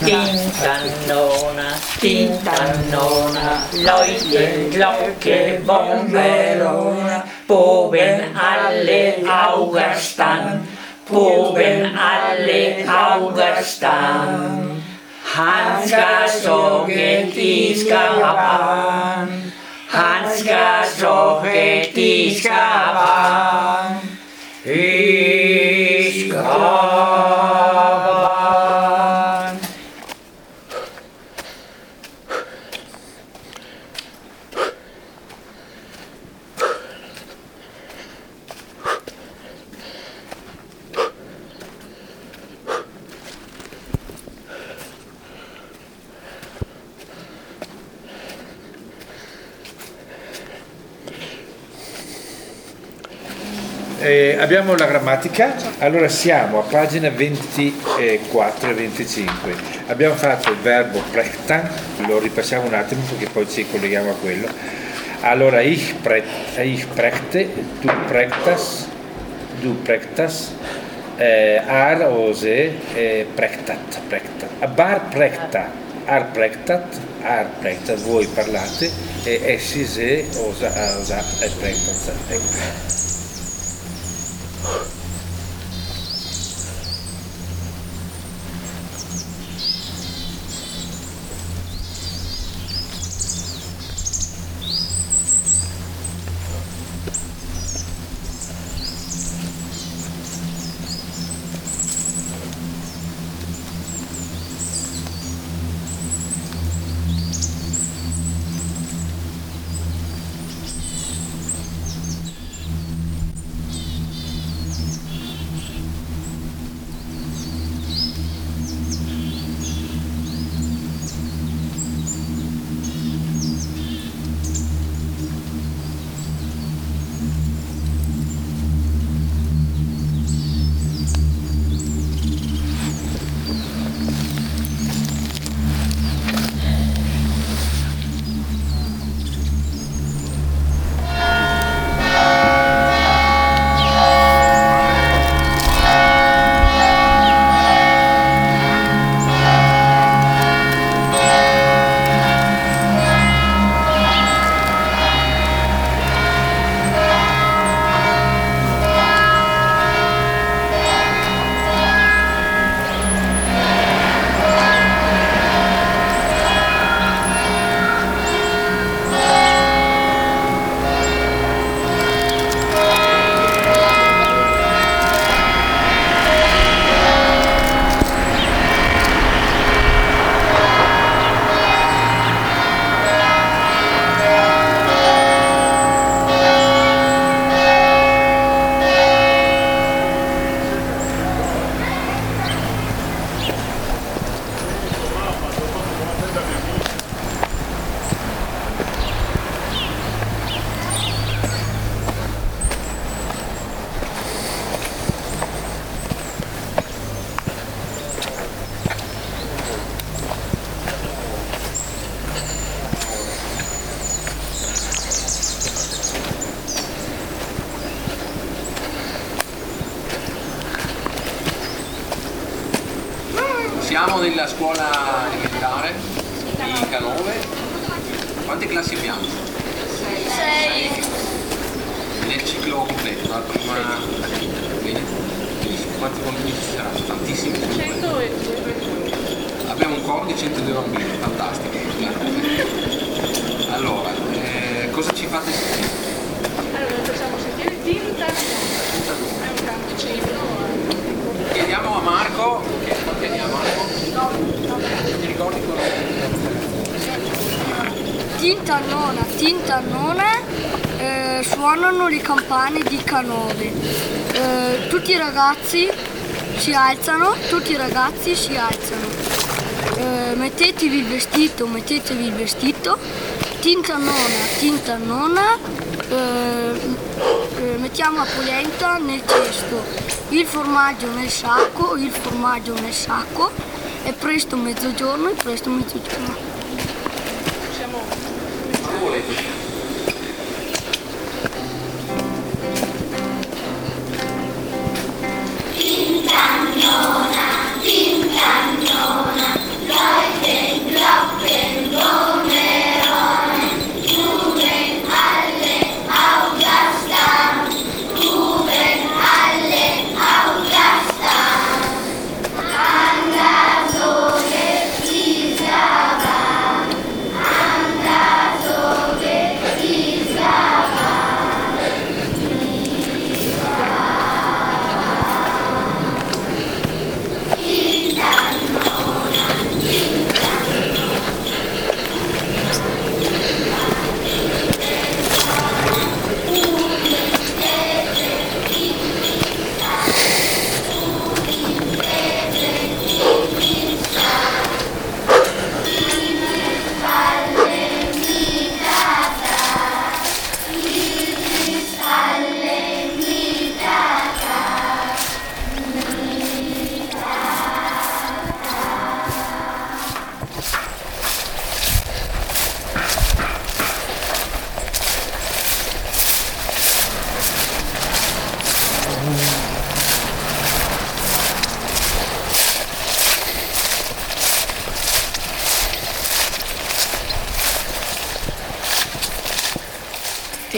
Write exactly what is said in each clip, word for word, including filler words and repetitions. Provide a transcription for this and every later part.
Tintannona, Tintannona, leuchtet Glocke vom Verona, Bogen alle Augerstan, Bogen alle Augerstan. Hanska soget iskavan, Hanska soget iskavan, iskavan. Eh, abbiamo la grammatica, allora siamo a pagina ventiquattro e venticinque. Abbiamo fatto il verbo prechtan, lo ripassiamo un attimo perché poi ci colleghiamo a quello. Allora, ich, pre, ich prechte, du prechtas, du prechtas, eh, ar ose, eh, prechtat, prechtat, bar prechta, ar prechtat, ar prechtat, voi parlate, e essi se osa, osa, e prechtat, ecco. Siamo nella scuola elementare di Canove. Quante classi abbiamo? Sei. Nel ciclo completo, dalla prima alla quinta. Bene? Quanti bambini ci saranno? Tantissimi. centodue. Abbiamo un coro di centodue bambini, fantastico. Allora, eh, cosa ci fate sentire? Allora, facciamo sentire Tintannona. È un canticino. Chiediamo a Marco, che chiediamo a Marco, ti ricordi cosa? Tintannona, Tintannona, eh, suonano le campane di Canove. Eh, tutti i ragazzi si alzano, tutti i ragazzi si alzano. Eh, mettetevi il vestito, mettetevi il vestito. Tintannona, Tintannona, eh, eh, mettiamo la polenta nel cesto. Il formaggio nel sacco, il formaggio nel sacco, è presto mezzogiorno, è presto mezzogiorno. Siamo... Tintannona, Tintannona,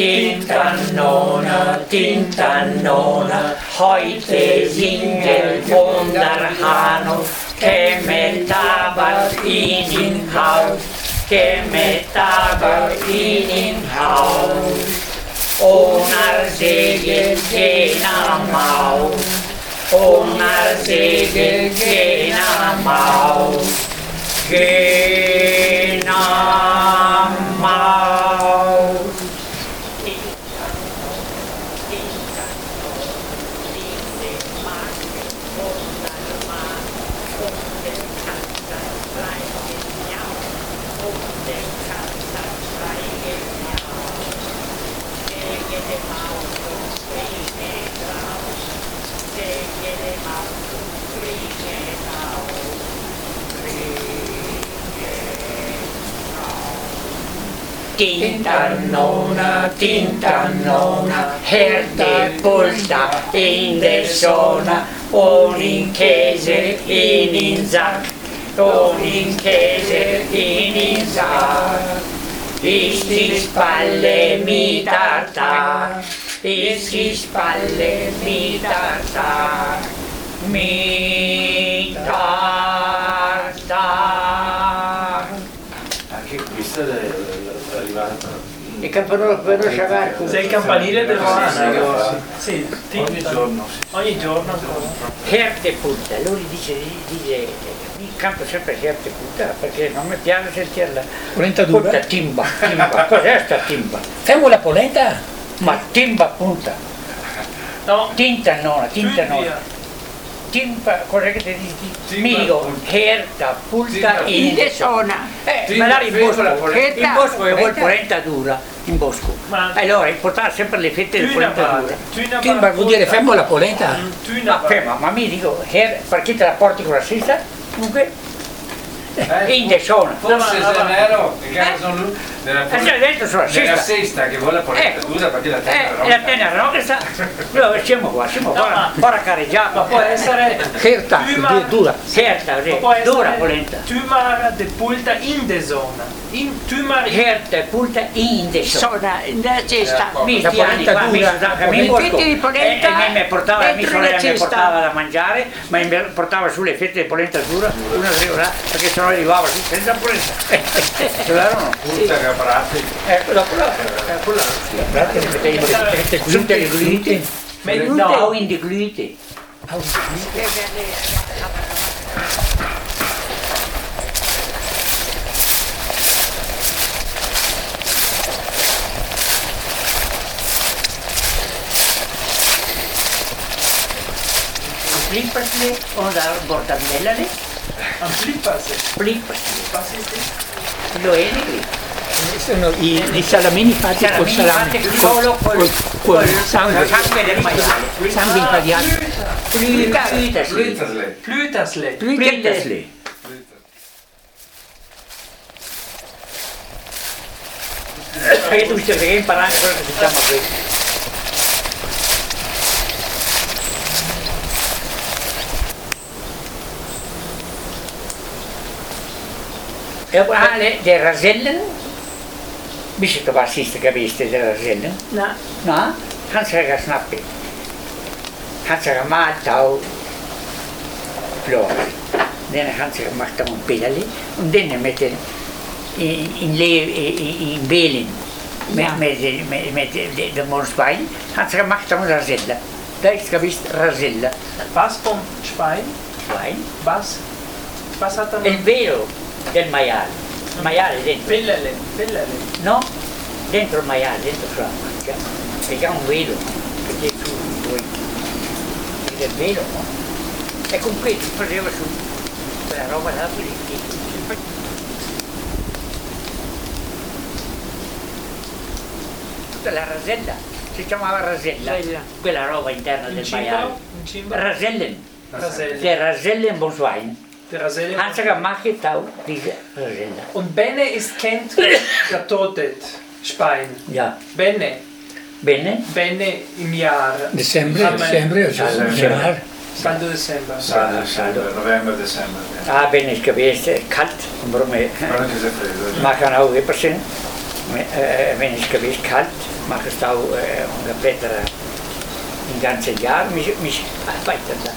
Tintannona, Tintannona, heute singt von der Hanno, Kemetabel in den Haus, Kemetabel in den Haus. Onar segel gena Maus, Onar segel gena Maus, gena Maus. Tintannona, Tintannona, Herde Pulta in der Sonne, ohne Käse in den Sack, ohne Käse in den Sack. Ich die Spalle mit Tartar, ich die Spalle mit Tartar, mit Tartar. Anche questa è arrivata. Il campanile per sciavarco. Sei il campanile del Rana? Sì, Sì, ogni giorno. ogni giorno ancora. Herte punta, lui dice, dice, io canto sempre Herte punta perché non mi piace sentirla. Polenta dura? Punta timba, timba, cos'è sta timba? Famo la polenta? Ma timba punta, No, tinta nona, tinta più nona. via. Timba, cos'è che ti dici? Timba Migo, punta. Herta punta Timba in punta. zona. Eh, Timba magari in bosco, ferma la polenta. in bosco e vuol polenta. polenta dura, in bosco. Ma- Allora, portare sempre le fette di polenta dura. Timba vuol dire fermo la polenta? Ma ferma, ma mi dico, her, perché te la porti con la stessa? Comunque, Eh, in zona. Forse No, no, se no. nero, che cazzo sono lui? Nella, Eh, c'è dentro sulla nella cesta. sesta che vuole la polenta Eh, dura perché la Eh, tenera e la tenera, no? Che sta... No, siamo qua, siamo qua, ma- ora careggiato. Ma può essere Herta, Tuma- dura, certa, ma può dura essere polenta. Tumar de Pulta in de zona. In Tumar in Herta, punta in de zona. Sono nella cesta. Mi La anni polenta qua mi dura, sono la mi polenta- porco. Fette di polenta e, e mi portava, mia dentro sorella la mi cesta. portava da mangiare, ma mi portava sulle fette di polenta dura, una arriva là, perché sennò arrivava su senza polenta. Ce l'erano? punta caprate. Ecco, dopo là, ecco là. Tutte le glute. No, in di glute. Flippasle o da bortandellale, am Flippase. flippasle. Was ist das? Lo enigri. Sono i, i salamini fatti col Salamini salame, fatti col, solo col, col, col col sangue, sangue del maiale. sangue impadiato. Flippasle. Frittasle. Flytasle. Flippasle. Perché tu stai perché imparare quello che si chiama qui. E alle der Rasellen, bist du was ist gewesen der Rasellen? Na, Na, kannst du ja snappen. Kannst du ja mal tau Flor. Dann kannst du gemacht ein Pillerli und dann mit den in in Le in in Belin Ja. mit mit mit mit dem Mondschwein kannst du gemacht eine Raselle. Da ist gewesen Raselle. Was vom Schwein? Schwein. Was? Was hat er Il velo del maiale. Il maiale dentro. Pillele. Pillele. No, dentro il maiale, dentro sulla mancia, e c'è un velo che c'è su poi del velo, no? E con questo si faceva su quella roba là, quindi tutta la rasella, si chiamava rasella, Rasella. quella roba interna In del cimbro? maiale. In cimbro? Rasellen, Raselle. der Rasellen Bonschwein. Der Raselle. Hans gemacht auch diese Rasella. Und Benne ist kennt der tote Schwein. Ja, Benne. bene? Benne im Jahr. Dicembre, Amen. dicembre, Dicembre. Quando Dezember. Saldo, saldo, novembre, dicembre. Ah, bene, ist gewesen, kalt, warum Guarda che sei freddo. machen auch ein bisschen. äh, wenn es gewiss kalt, mache ich es auch äh, ungefähr ein ganzes Jahr, mich, mich weiter da.